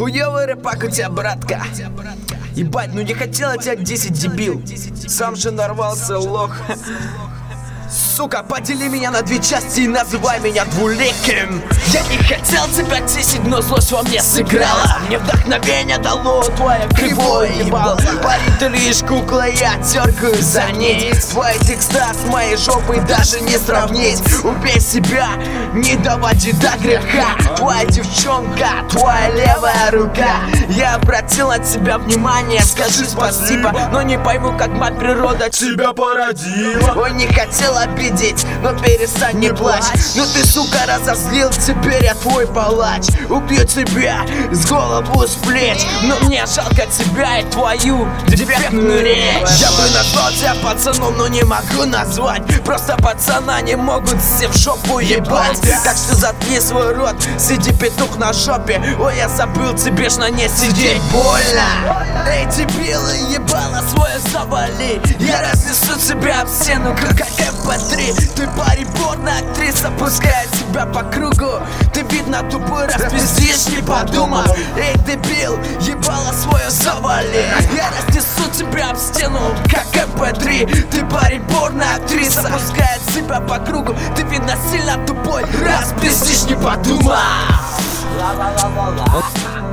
Хуёвый рэпак у тебя, братка. Ебать, ну не хотел я тебя 10, дебил. Сам же нарвался, лох. Сука, подели меня на две части и называй меня двуликим. Я не хотел тебя тесить, но злость во мне сыграла. Мне вдохновение дало твое кривое ебало. Парень, ты лишь кукла, я теркаю за нить. Твой текста с моей жопой даже не сравнить. Убей себя, не доводи до греха. Твоя девчонка, твоя левая рука. Я обратил на тебя внимание, скажи спасибо. Но не пойму, как мать природа тебя породила. Ой, не хотел обидеть, но перестань, не плачь. Ну ты, сука, разозлил, теперь я твой палач. Убью тебя с голову, с плеч. Но мне жалко тебя и твою дефектную речь. Я бы назвал тебя пацаном, но не могу назвать. Просто пацана не могут все в жопу ебать. Так что заткни свой рот, сиди петух на жопе. Ой, я забыл, тебе ж на ней сидеть больно. Эй, дебилы, ебало свое завали. Я разнесу тебя об стену, как MP3. Ты парень, порно актриса, пускай тебя по кругу. Ты видно тупой, распиздишь, не подумав. Эй, дебил, ебало свое завали. Я разнесу тебя об стену, как MP3. Ты парень, порно актриса, пускай тебя по кругу. Ты видно сильно тупой, распиздишь, не подумав.